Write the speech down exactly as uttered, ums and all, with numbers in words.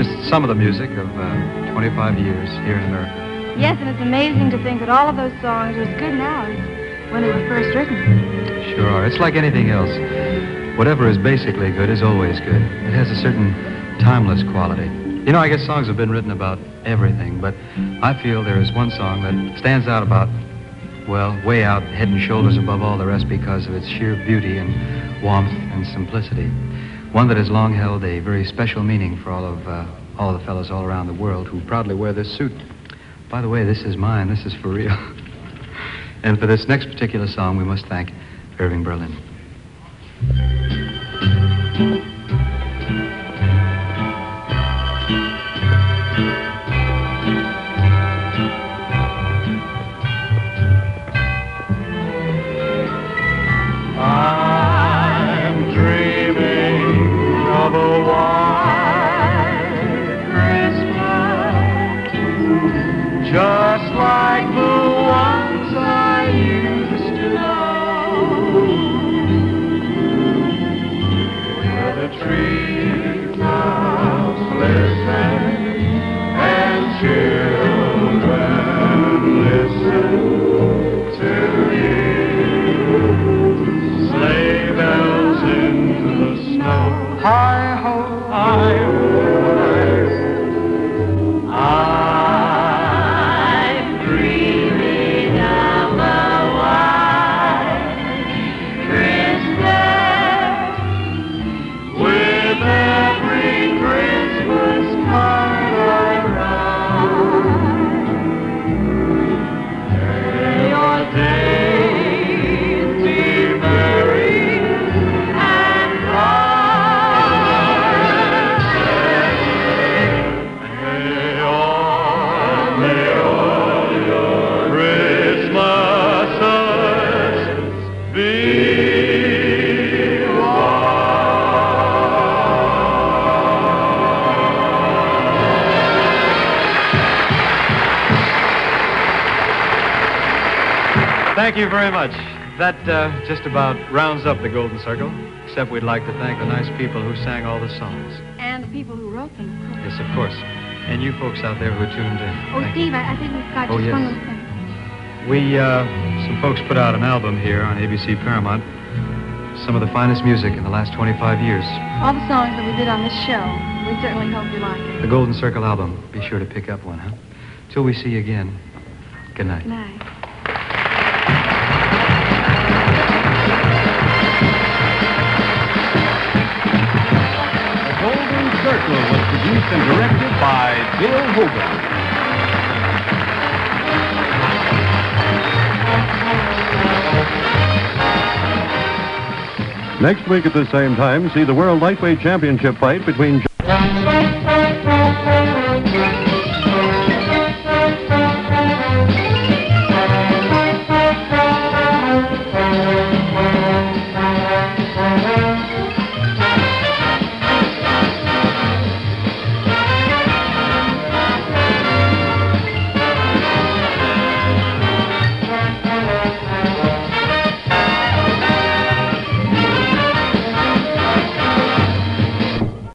just some of the music of uh, twenty-five years here in America. Yes, and it's amazing to think that all of those songs are as good now as when they were first written. Sure are. It's like anything else. Whatever is basically good is always good. It has a certain timeless quality. You know, I guess songs have been written about everything, but I feel there is one song that stands out about, well, way out, head and shoulders above all the rest because of its sheer beauty and warmth and simplicity. One that has long held a very special meaning for all of uh, all of the fellows all around the world who proudly wear this suit. By the way, this is mine. This is for real. And for this next particular song, we must thank Irving Berlin. Just like the ones I used to know, where the treetops listen and children listen to you. Sleigh bells in the snow, hi-ho, hi-ho, hi-ho. Thank you very much. That uh, just about rounds up the Golden Circle, except we'd like to thank the nice people who sang all the songs. And the people who wrote them, of course. Yes, of course. And you folks out there who tuned in. Oh, Thank Steve, you. I, I think we've got Oh, just yes. one little thing. We, uh, some folks put out an album here on A B C Paramount. Some of the finest music in the last twenty-five years. All the songs that we did on this show. We certainly hope you like it. The Golden Circle album. Be sure to pick up one, huh? Till we see you again. Good night. Good night. Golden Circle was produced and directed by Bill Hogarth. Next week at the same time, see the World Lightweight Championship fight between